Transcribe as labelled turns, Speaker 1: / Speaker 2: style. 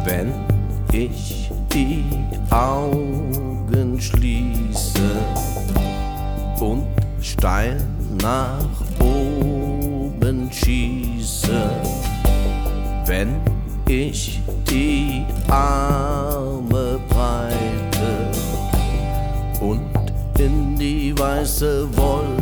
Speaker 1: Wenn ich die Augen schließe und steil nach oben schieße, wenn ich die Arme breite und in die weiße Wolke